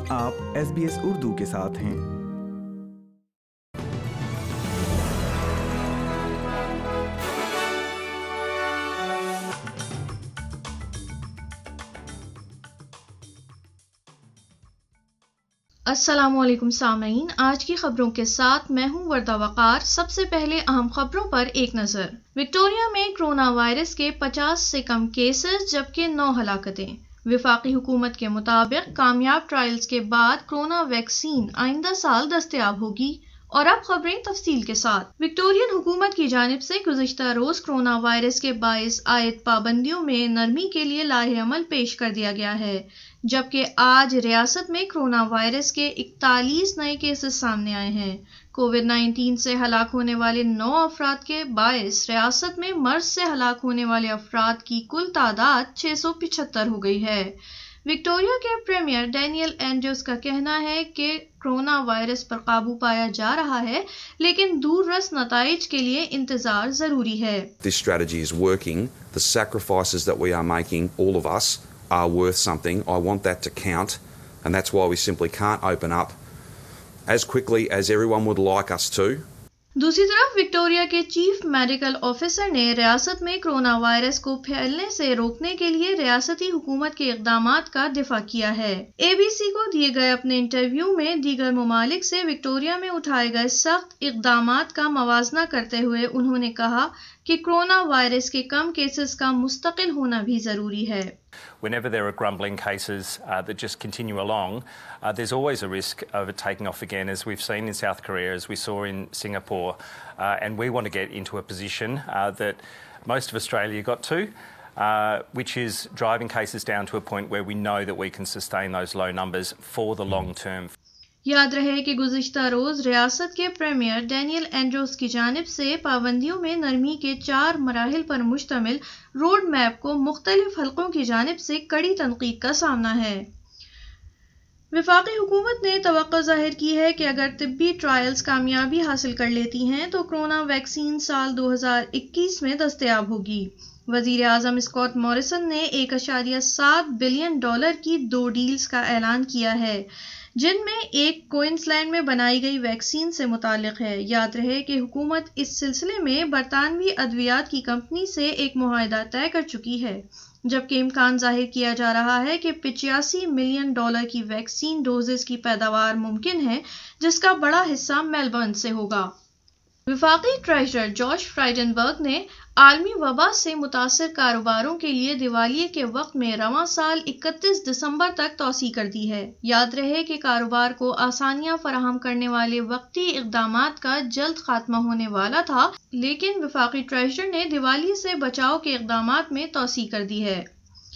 آپ SBS اردو کے ساتھ ہیں۔ السلام علیکم سامعین، آج کی خبروں کے ساتھ میں ہوں وردہ وقار۔ سب سے پہلے اہم خبروں پر ایک نظر۔ وکٹوریہ میں کرونا وائرس کے 50 سے کم کیسز جبکہ 9 ہلاکتیں۔ وفاقی حکومت کے مطابق کامیاب ٹرائلز کے بعد کرونا ویکسین آئندہ سال دستیاب ہوگی۔ اور اب خبریں تفصیل کے ساتھ۔ وکٹورین حکومت کی جانب سے گزشتہ روز کرونا وائرس کے باعث عائد پابندیوں میں نرمی کے لیے لائحہ عمل پیش کر دیا گیا ہے، جبکہ آج ریاست میں کرونا وائرس کے 41 نئے کیسز سامنے آئے ہیں۔ کووڈ-19 سے ہلاک ہونے والے 9 افراد کے باعث ریاست میں مرض سے ہلاک ہونے والے افراد کی کل تعداد 675 ہو گئی ہے۔ وکٹوریہ کے پریمیئر ڈینیل اینڈریوز کا کہنا ہے کہ کرونا وائرس پر قابو پایا جا رہا ہے، لیکن دور رس نتائج کے لیے انتظار ضروری ہے۔ This strategy is working. The sacrifices that we are making, all of us, are worth something. I want that to count, and that's why we simply can't open up as quickly as everyone would like us to. دوسری طرف Victoria کے chief medical officer نے ریاست میں corona virus کو پھیلنے سے روکنے کے لیے ریاستی حکومت کے اقدامات کا دفاع کیا ہے۔ اے بی سی کو دیے گئے اپنے انٹرویو میں دیگر ممالک سے وکٹوریہ میں اٹھائے گئے سخت اقدامات کا موازنہ کرتے ہوئے انہوں نے کہا کہ کرونا وائرس کے کم کیسز کا مستقل ہونا بھی ضروری ہے۔ Whenever there are grumbling cases that just continue along, there's always a risk of it taking off again, as we've seen in South Korea, as we saw in Singapore. And we want to get into a position that most of Australia got to, which is driving cases down to a point where we know that we can sustain those low numbers for the long term. یاد رہے کہ گزشتہ روز ریاست کے premiere Daniel Andrews کی جانب سے پابندیوں میں نرمی کے 4 مراحل پر مشتمل روڈ میپ کو مختلف حلقوں کی جانب سے کڑی تنقید کا سامنا ہے۔ وفاقی حکومت نے توقع ظاہر کی ہے کہ اگر طبی ٹرائلز کامیابی حاصل کر لیتی ہیں تو کرونا ویکسین سال 2021 میں دستیاب ہوگی۔ وزیر اعظم اسکاٹ موریسن نے $1.7 بلین کی 2 ڈیلز کا اعلان کیا ہے، جن میں ایک کوئنز لینڈ میں بنائی گئی ویکسین سے متعلق ہے۔ یاد رہے کہ حکومت اس سلسلے میں برطانوی ادویات کی کمپنی سے ایک معاہدہ طے کر چکی ہے، جبکہ امکان ظاہر کیا جا رہا ہے کہ $85 ملین کی ویکسین ڈوزز کی پیداوار ممکن ہے، جس کا بڑا حصہ میلبورن سے ہوگا۔ وفاقی ٹریجرر جوش فرائڈنبرگ نے عالمی وبا سے متاثر کاروباروں کے لیے دیوالیے کے وقت میں رواں سال 31 دسمبر تک توسیع کر دی ہے۔ یاد رہے کہ کاروبار کو آسانیاں فراہم کرنے والے وقتی اقدامات کا جلد خاتمہ ہونے والا تھا، لیکن وفاقی ٹریجرر نے دیوالی سے بچاؤ کے اقدامات میں توسیع کر دی ہے۔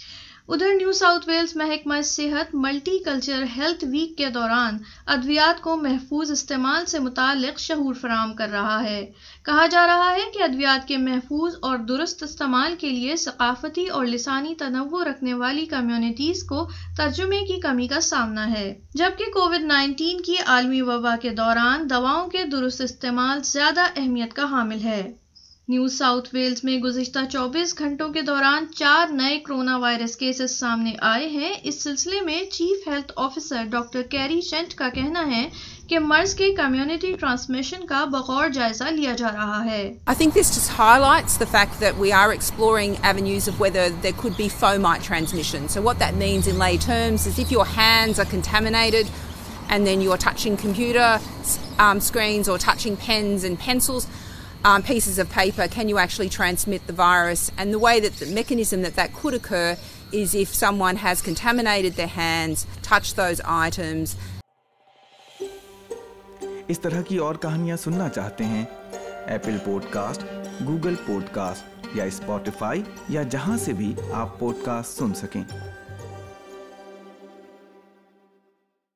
ادھر نیو ساؤتھ ویلز محکمہ صحت ملٹی کلچر ہیلتھ ویک کے دوران ادویات کو محفوظ استعمال سے متعلق شعور فراہم کر رہا ہے۔ کہا جا رہا ہے کہ ادویات کے محفوظ اور درست استعمال کے لیے ثقافتی اور لسانی تنوع رکھنے والی کمیونٹیز کو ترجمے کی کمی کا سامنا ہے، جبکہ کووڈ-19 کی عالمی وبا کے دوران دواؤں کے درست استعمال زیادہ اہمیت کا حامل ہے۔ نیو ساؤتھ ویلز میں گزشتہ 24 گھنٹوں کے دوران 4 نئے کرونا وائرس کیسز سامنے آئے ہیں۔ اس سلسلے میں چیف ہیلتھ آفیسر ڈاکٹر کیری چینٹ کا کہنا ہے کہ مرض کے کمیونٹی ٹرانسمیشن کا بغور جائزہ لیا جا رہا ہے۔ I think this just highlights the fact that we are exploring avenues of whether there could be fomite transmission. So what that means in lay terms is if your hands are contaminated and then you're touching computer screens or touching pens and pencils, pieces of paper, can you actually transmit the virus? And the way that the mechanism that could occur is if someone has contaminated their hands, touched those items. اس طرح کی اور کہانیاں سننا چاہتے ہیں؟ Apple podcast, Google podcast یا Spotify یا جہاں سے بھی آپ پوڈکاسٹ سن سکیں۔